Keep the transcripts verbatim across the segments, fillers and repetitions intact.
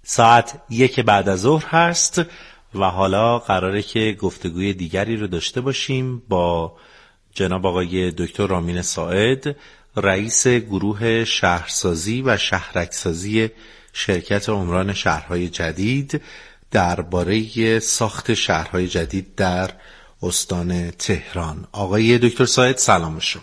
ساعت یک بعد از ظهر هست و حالا قراره که گفتگوی دیگری رو داشته باشیم با جناب آقای دکتر رامین ساعد، رئیس گروه شهرسازی و شهرکسازی شرکت عمران شهرهای جدید درباره ساخت شهرهای جدید در استان تهران. آقای دکتر ساعد سلام شما.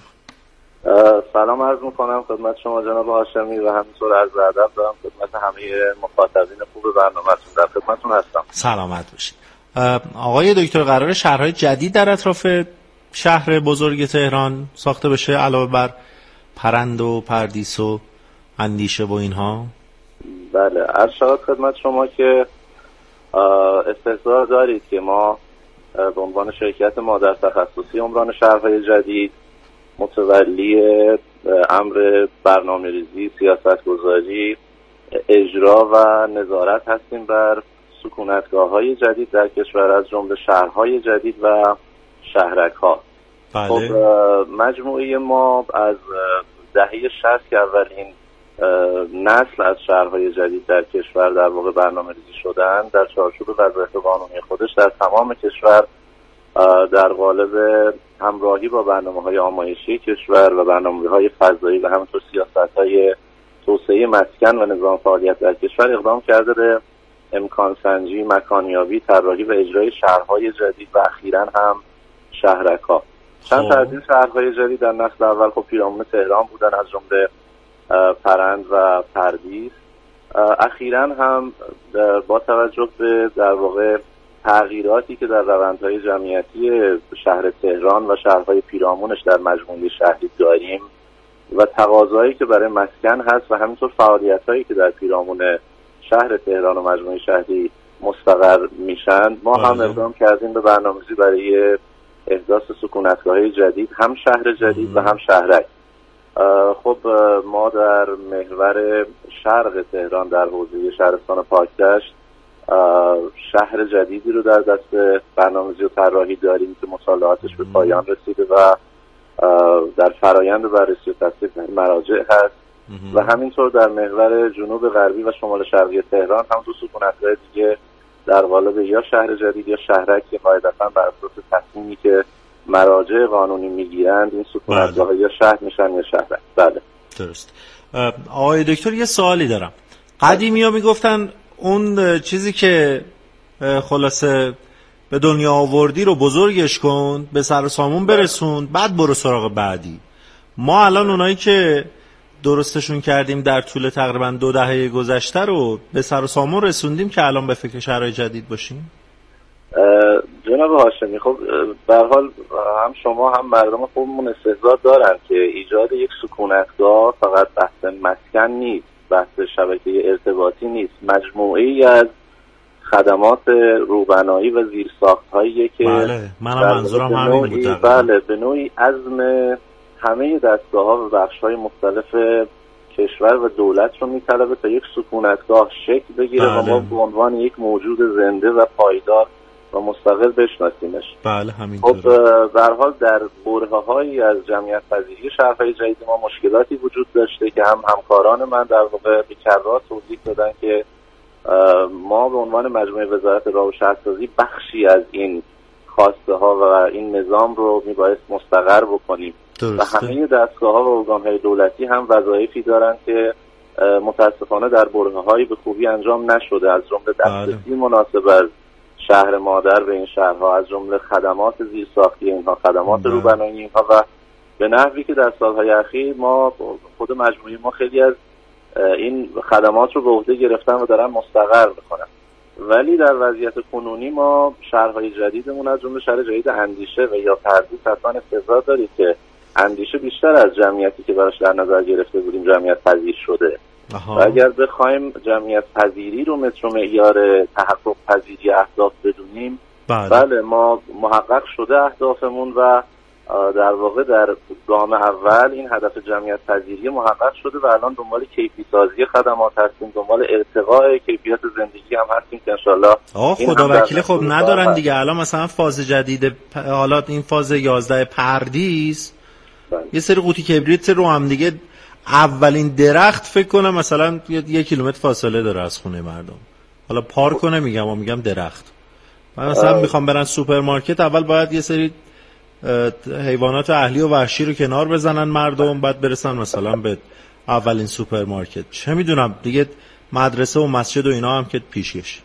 سلام عرض میکنم خدمت شما جناب هاشمی و همینطور عرض ادب دارم خدمت همه مخاطبین خوب برنامه‌تون. در خدمتتون هستم. سلامت باشید. آقای دکتر، قرار شهرهای جدید در اطراف شهر بزرگ تهران ساخته بشه علاوه بر پرند و پردیس و اندیشه و اینها؟ بله، عرض شود خدمت شما که استحضار دارید که ما به عنوان شرکت مادر تخصصی عمران شهرهای جدید متولی امر برنامه‌ریزی، سیاست‌گذاری، اجرا و نظارت هستیم بر سکونتگاه‌های جدید در کشور از جمله شهرهای جدید و شهرک‌ها. بله. خب مجموعه ما از دهه شصت که اولین نسل از شهرهای جدید در کشور در واقع برنامه‌ریزی شدن در چارچوب وظایف قانونی خودش در تمام کشور در قالب همراهی با برنامه‌های آمایشی کشور و برنامه‌های فضایی و همینطور سیاست‌های توسعه مسکن و نظام فعالیت در کشور اقدام کرده به امکان سنجی، مکانیابی، طراحی و اجرای شهرهای جدید و اخیراً هم شهرک‌ها. چند تا از این شهرهای جدید در نسل اول خب پیرامون تهران بودن، از جمله پرند و پردیس. اخیراً هم با توجه به در واقع تغییراتی که در روندهای جمعیتی شهر تهران و شهرهای پیرامونش در مجموعه شهری داریم و تقاضایی که برای مسکن هست و همینطور فعالیت‌هایی که در پیرامون شهر تهران و مجموعه شهری مستقر میشن، ما هم اقدام کردیم به برنامه‌ریزی برای احداث سکونتگاه‌های جدید، هم شهر جدید و هم شهرک. خب ما در محور شرق تهران در حوزه شهرستان پاکدشت شهر جدیدی رو در دست برنامه‌ریزی و طراحی داریم که مطالعاتش به پایان رسیده و در فرایند بررسی و تصویب مراجع هست و همینطور در محور جنوب غربی و شمال شرقی تهران هم دو سکونتگاه دیگه در قالب یا شهر جدید یا شهرک که قاعدتاً بر اساس تصمیمی که مراجع قانونی میگیرند این سکونتگاه یا شهر میشن یا شهرک. بله درست. آقای دکتر یه سوالی دارم. قدیمی‌ها میگفتن اون چیزی که خلاصه به دنیا آوردی رو بزرگش کن، به سر و سامون برسون، بعد برو سراغ بعدی. ما الان اونایی که درستشون کردیم در طول تقریبا دو دهه گذشته رو به سر و سامون رسوندیم که الان به فکر شهرهای جدید باشیم. جناب هاشمی، خب به هر حال هم شما هم مردم خوبمون استحضار دارن که ایجاد یک سکونتگاه فقط بحث مسکن نیست، بحث شبکه ارتباطی نیست، مجموعه‌ای از خدمات روبنایی و زیرساخت‌هایی که بله منم منظورم همین بود. بله به نوعی عزم همه دستگاه‌ها و بخش‌های مختلف کشور و دولت رو می‌طلبه تا یک سکونتگاه شکل بگیره بله. و ما به عنوان یک موجود زنده و پایدار و مستقل بشناسیمش. بله همینطوره. خب به هر حال در برهه‌هایی از جمعیت پذیری شهرهای جدید ما مشکلاتی وجود داشته که هم همکاران من در واقع به کرات توضیح دادن که ما به عنوان مجموعه وزارت راه و شهرسازی بخشی از این خواسته ها و این نظام رو میبایست مستقر بکنیم درسته. و همه دستگاه ها و ارگان های دولتی هم وظایفی دارن که متاسفانه در برهه‌های به خوبی انجام نشده، از جمله دسترسی مناسب از شهر مادر به این شهرها، از جمله خدمات زیرساختی اینها، خدمات روبنایی اینها و به نحوی که در سالهای اخیر ما خود مجموعه ما خیلی از این خدمات رو به عهده گرفتن و دارن مستقر میکنن. ولی در وضعیت کنونی ما شهرهای جدیدمون از جمله شهر جدید اندیشه و یا پردیس حتما استحضار دارید که اندیشه بیشتر از جمعیتی که براش در نظر گرفته بودیم جمعیت پذیر شده. و اگر بخوایم جمعیت پذیری رو متر و معیار تحقق پذیری اهداف بدونیم بله. بله ما محقق شده اهدافمون و در واقع در گام اول این هدف جمعیت پذیری محقق شده و الان دنبال کیفی سازی خدمات هستیم، دنبال ارتقاء کیفیت زندگی هم هستیم که انشالله آه خدا وکیل. خب ندارن دیگه الان مثلا فاز جدید حالات این فاز یازده پردیس بله. یه سری قوطی کبریت رو هم دیگه اولین درخت فکر کنم مثلا یک کیلومتر فاصله داره از خونه مردم. حالا پارک رو نمیگم و میگم درخت. من مثلا میخوام برن سوپرمارکت، اول باید یه سری حیوانات اهلی و وحشی رو کنار بزنن مردم، بعد برسن مثلا به اولین سوپرمارکت. چه میدونم دیگه، مدرسه و مسجد و اینا هم که پیشش.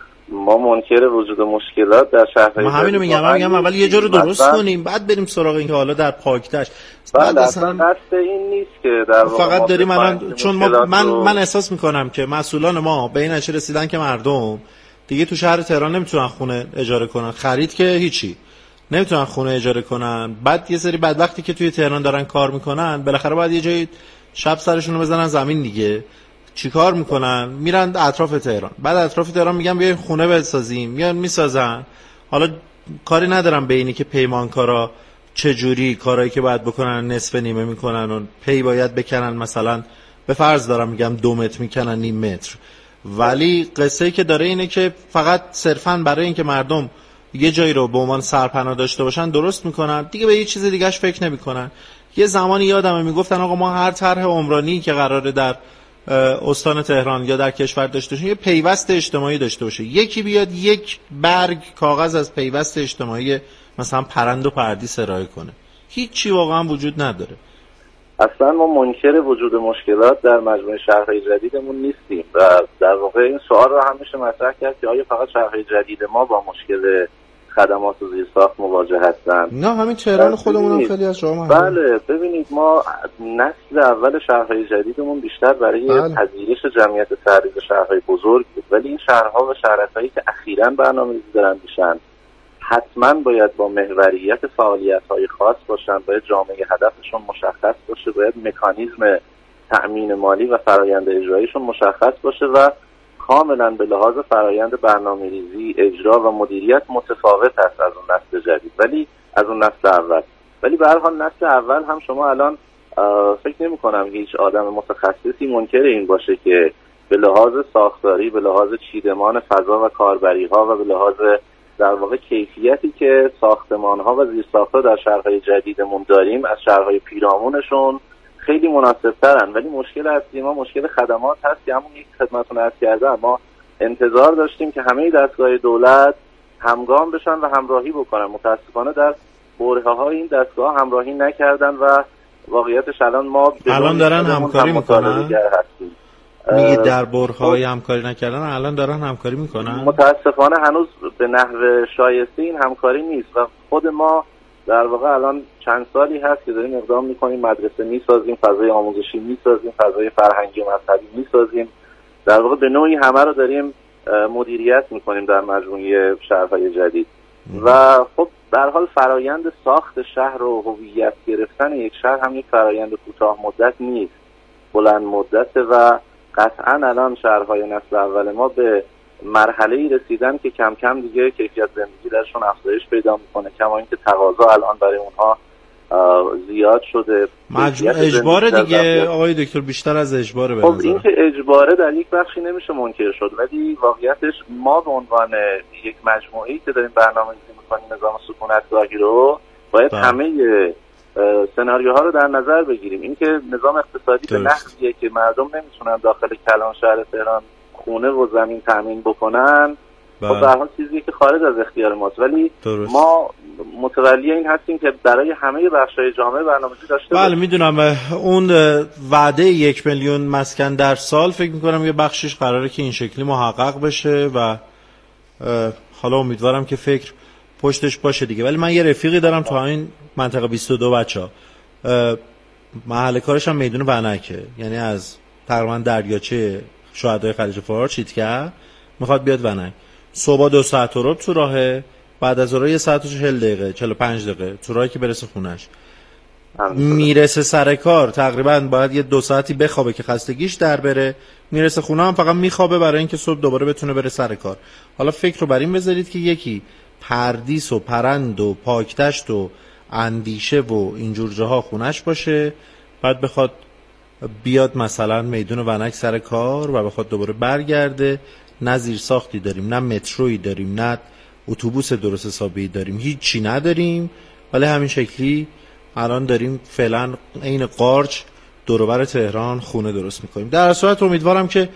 ما منکر وجود مشکلات در شهرهای ما همینو میگم، من میگم اول یه جا رو درست کنیم بعد بریم سراغ این که حالا در پاکتش. بعد اصلا قصد این نیست که در فقط داریم الان، چون ما من من احساس میکنم که مسئولان ما به این نتیجه رسیدن که مردم دیگه تو شهر تهران نمیتونن خونه اجاره کنن، خرید که هیچی نمیتونن خونه اجاره کنن. بعد یه سری بدبختی که توی تهران دارن کار میکنن بالاخره باید یه جایی شب سرشون رو بزنن زمین دیگه. چیکار میکنن؟ میرن اطراف تهران، بعد اطراف تهران میگن بیاین خونه بسازیم، میان میسازن. حالا کاری ندارم به اینی که پیمانکارا چه جوری کارهایی که باید بکنن نصف نیمه میکنن و پی باید بکنن، مثلا به فرض دارم میگم دو متر میکنن نیم متر، ولی قصه‌ای که داره اینه که فقط صرفاً برای اینکه مردم یه جایی رو به عنوان سرپناه داشته باشن درست میکنن دیگه، به هیچ چیز دیگه‌اش فکر نمیکنن. یه زمانی یادمه میگفتن آقا ما هر طرح عمرانی که قراره در استان تهران یا در کشور داشته باشه یه پیوست اجتماعی داشته باشه، یکی بیاد یک برگ کاغذ از پیوست اجتماعی مثلا پرند و پردیس ارائه کنه. هیچی واقعا وجود نداره. اصلا ما منکر وجود مشکلات در مجموعه شهرهای جدیدمون نیستیم و در واقع این سوال رو هم میشه مطرح کرد که آیا فقط شهرهای جدید ما با مشکل خدمات و زیرساخت مواجه هستن؟ نه، همین تهران خودمون هم خیلی از جاها. بله ببینید، ما نسل اول شهرهای جدیدمون بیشتر برای پذیرش جمعیت تعریض شهرهای بزرگ بود، ولی این شهرها و شهرک‌هایی که اخیراً برنامه‌ریزی دارن میشن حتما باید با محوریت فعالیت‌های خاص باشن، باید جامعه هدفشون مشخص باشه، باید مکانیزم تأمین مالی و فرآیند اجراییشون مشخص باشه و کاملا به لحاظ فرآیند برنامه‌ریزی، اجرا و مدیریت متفاوت است از اون نسل جدید، ولی از اون نسل اول. ولی به هر حال نسل اول هم شما الان فکر نمی‌کنم هیچ آدم متخصصی منکر این باشه که به لحاظ ساختاری، به لحاظ چیدمان فضا و کاربری‌ها و به لحاظ در واقع کیفیتی که ساختمان‌ها و زیرساخت‌ها در شهرهای جدیدمون داریم از شهرهای پیرامونشون خیلی مناسب‌ترن. ولی مشکل اصلی ما مشکل خدمات هست که همون یک خدمتتون عرض کردم، ما انتظار داشتیم که همه دستگاه دولت همگام بشن و همراهی بکنن. متاسفانه در برهه‌های این دستگاه همراهی نکردن و واقعیتش الان ما الان دارن همکاری میکنن. میگه در برهه‌های همکاری نکردن، الان دارن همکاری میکنن. متاسفانه هنوز به نحو شایسته این همکاری نیست و خود ما در واقع الان چند سالی هست که داریم اقدام میکنیم، مدرسه میسازیم، فضای آموزشی میسازیم، فضای فرهنگی و مذهبی میسازیم، در واقع به نوعی همه رو داریم مدیریت میکنیم در مجموعه شهرهای جدید. و خب در حال فرایند ساخت شهر و هویت گرفتن یک شهر هم یک فرایند کوتاه مدت نیست، بلند مدت و قطعا الان شهرهای نسل اول ما به مرحله‌ای رسیدن که کم کم دیگه کیفیت زندگی درشون افزایش پیدا میکنه، کما اینکه تقاضا الان برای اونها زیاد شده. مجبور اجبار دیگه آقای دکتر، بیشتر از اجباره به خب نظر. این که اجباره در یک بخشی نمیشه منکر شد، ولی واقعیتش ما به عنوان یک مجموعه‌ای که داریم برنامه‌ریزی می‌کنیم نظام سکونتگاهی رو باید ده. همه سناریوها رو در نظر بگیریم. اینکه نظام اقتصادی به نحویه که مردم نمیتونن داخل کلان شهر تهران خونه و زمین تامین بکنن، خب به هر حال چیزی که خارج از اختیار ماست، ولی درست. ما متولی این هستیم که برای همه بخش‌های جامعه برنامه‌ریزی داشته باشیم. بله میدونم اون وعده یک میلیون مسکن در سال فکر می‌کنم یه بخشش قراره که این شکلی محقق بشه و حالا امیدوارم که فکر پشتش باشه دیگه. ولی من یه رفیقی دارم تو این منطقه بیست و دو بچه‌ها، محل کارش هم میدون ونکه، یعنی از تقریبا دریاچه شهدای خلیج فارس چیتکه میخواد بیاد ونک. صبح دو ساعت رو تو راهه، بعد از اون یه ساعت و چهل دقیقه چهل و پنج دقیقه تو راهی که برسه خونش. میرسه سر کار تقریبا باید یه دو ساعتی بخوابه که خستگیش در بره، میرسه خونه هم فقط میخوابه برای اینکه صبح دوباره بتونه بره سر کار. حالا فکر رو بر این بذارید که یکی پردیس و پرند و پاکتشت و اندیشه و اینجور جاها خونش باشه، بعد بخواد بیاد مثلا میدون ونک سر کار و بخواد دوباره برگرده. نه زیر ساختی داریم، نه مترویی داریم، نه اتوبوس درست حسابی داریم، هیچی نداریم، ولی همین شکلی الان داریم فعلا عین قارچ دور و بر تهران خونه درست میکنیم. در صورت امیدوارم که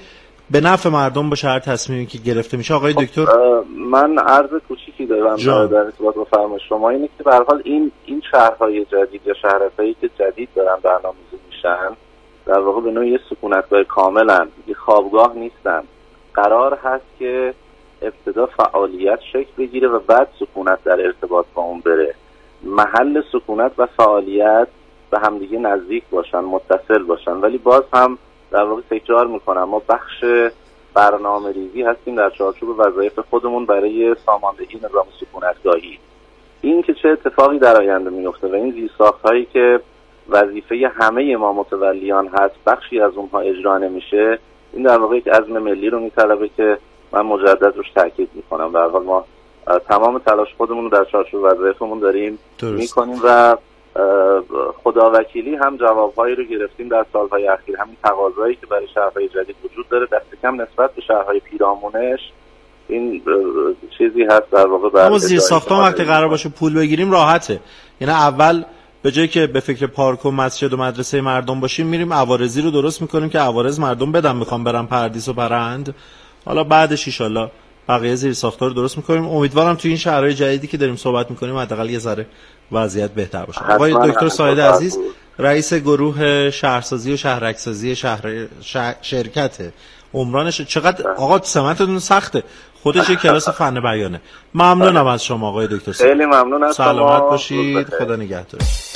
به نفع مردم باشه هر تصمیمی که گرفته میشه. آقای دکتر من عرض کوچیکی دارم در ارتباط با فرمایش شما، اینه که به هر حال این این شهرهای جدید یا شهرهایی که جدید دارن برنامه‌ریزی میشن در واقع به نوعی سکونتگاه کاملا، یه خوابگاه نیستن. قرار هست که ابتدا فعالیت شکل بگیره و بعد سکونت در ارتباط با اون بره. محل سکونت و فعالیت به همدیگه نزدیک باشن، متصل باشن، ولی باز هم در واقع تکرار میکنم ما بخش برنامه ریزی هستیم در چارچوب وظایف خودمون برای ساماندهی نظام سکونتگاهی. این که چه اتفاقی در آینده میفته و این زیرساخت هایی که وظیفه همه ما متولیان هست بخشی از اونها اجرا نمیشه، این در واقع یک عزم ملی رو میطلبه که من مجدد روش تاکید میکنم. به هر حال ما تمام تلاش خودمون رو در چارچوب وظایفمون داریم میکنیم و خداوکیلی هم جوابهایی رو گرفتیم در سالهای اخیر. همین تقاضایی که برای شهرهای جدید وجود داره دست کم نسبت به شهرهای پیرامونش این چیزی هست در واقع برای ما زیرساخت‌ها وقتی قرار باشه پول بگیریم راحته. یعنی اول به جایی که به فکر پارک و مسجد و مدرسه مردم باشیم میریم عوارضی رو درست میکنیم که عوارض مردم بدن میخوام برن پردیس و پرند. حالا بعدش ان شاءالله بقیه زیرساخت‌ها رو درست میکنیم. امیدوارم تو این شهرهای جدیدی که داریم صحبت میکنیم حداقل یه ذره وضعیت بهتر باشه. آقای دکتر ساید عزیز، رئیس گروه شهرسازی و شهرک‌سازی شهر شهر... شرکت عمرانش. چقدر آقا سمتتون سخته، خودش یک کلاس فن بیانه. ممنونم از شما آقای دکتر. خیلی ممنون از شما. سلامت باشید، خدا نگهدار.